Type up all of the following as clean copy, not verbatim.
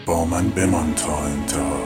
با من بمان تا انتها.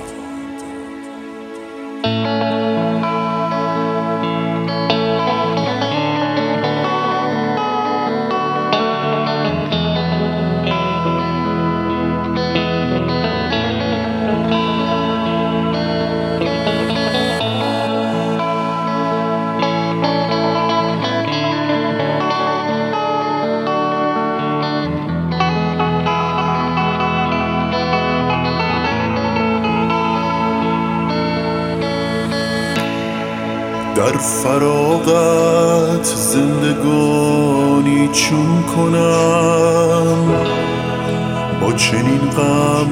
در فراغت زندگانی چون کنم، با چنین غم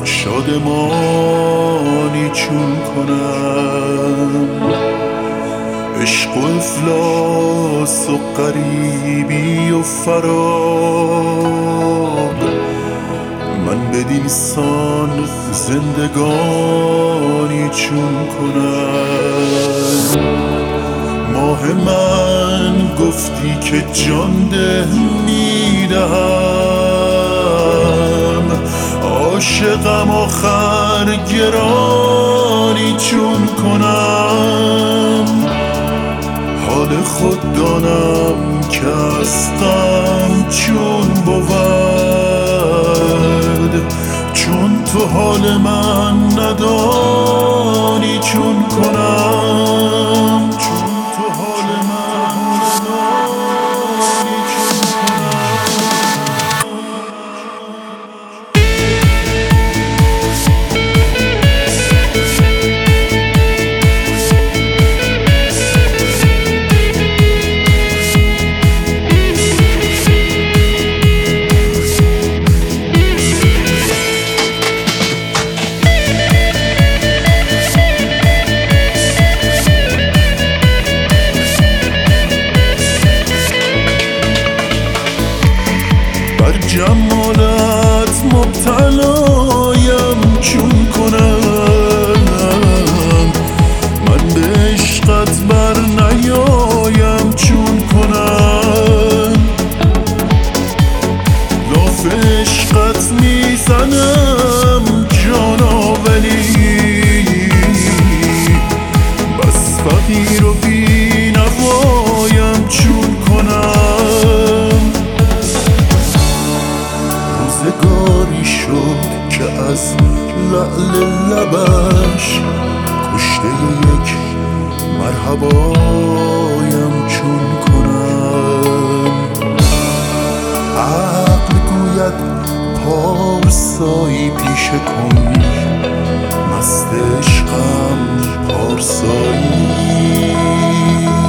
شادمانی چون کنم. عشق و افلاس و غریبی و فراق، من بدین سان زندگانی چون کنم. ماه من گفتی که جان ده میدهم، عاشقم آخر گرانی چون کنم. حال خود دانم که از غم چون بود، چون تو حال من ندانی چون کنم. چون تو حال من ندانی چون جمالت مبتلایم چون کنم، من به عشقت بر نیایم چون کنم. لاف عشقت میزنم جانا، ولی بس فقیر و بی نوایم چون کنم. روزگاری شد که از لعل لبش کشته یک مرحبایم چون کنم. عقل گوید پارسایی پیشه کن، مست عشقم پارسایی.